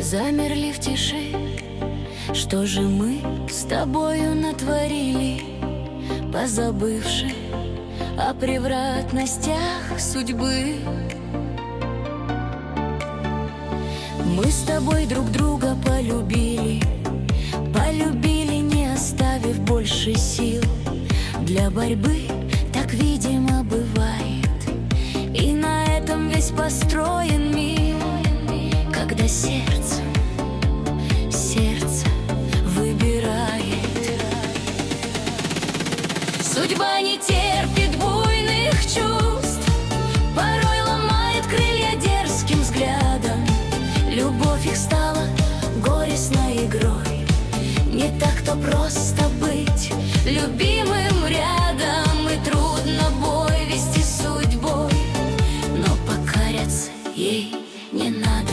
замерли в тиши. Что же мы с тобою натворили, позабывши о превратностях судьбы? Мы с тобой друг друга полюбили, полюбили, не оставив больше сил для борьбы. Так, видимо, бывает, и на этом весь построен мир. Когда сердце выбирает. Судьба не терпит буйных чувств, порой ломает крылья дерзким взглядом. Любовь их стала горестной игрой. Не так-то просто быть любимым рядом, и трудно бой вести с судьбой, но покоряться ей не надо.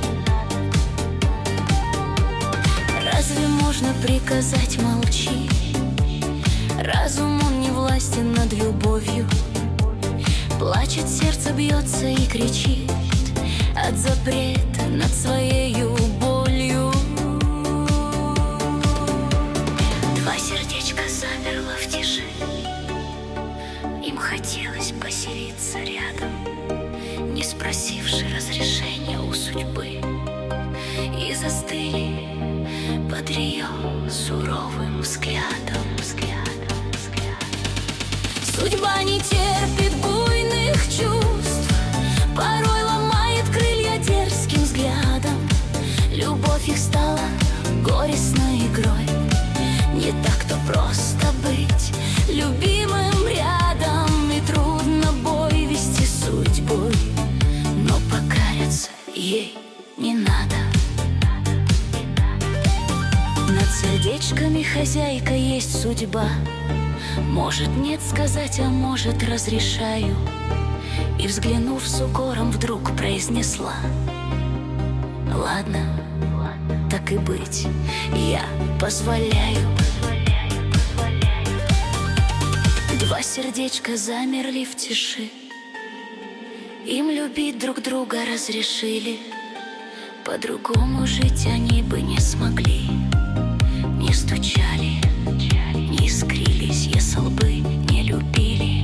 Разве можно приказать молчи? Разум, он не властен над любовью. Плачет сердце, бьется и кричит от запрета над своею болью. Два сердечка замерло в тиши, им хотелось поселиться рядом, не спросивши разрешения у судьбы, и застыли под ее суровым взглядом. Судьба не терпит буйных чувств, порой ломает крылья дерзким взглядом. Любовь их стала горестной игрой. Не так-то просто быть любимым рядом, и трудно бой вести с судьбой, но покоряться ей не надо. Над сердечками хозяйка есть судьба. Может, нет сказать, а может, разрешаю. И, взглянув с укором, вдруг произнесла: ладно, так и быть, я позволяю. Два сердечка замерли в тиши, им любить друг друга разрешили. По-другому жить они бы не смогли. Не стучали, не искрились, если бы не любили.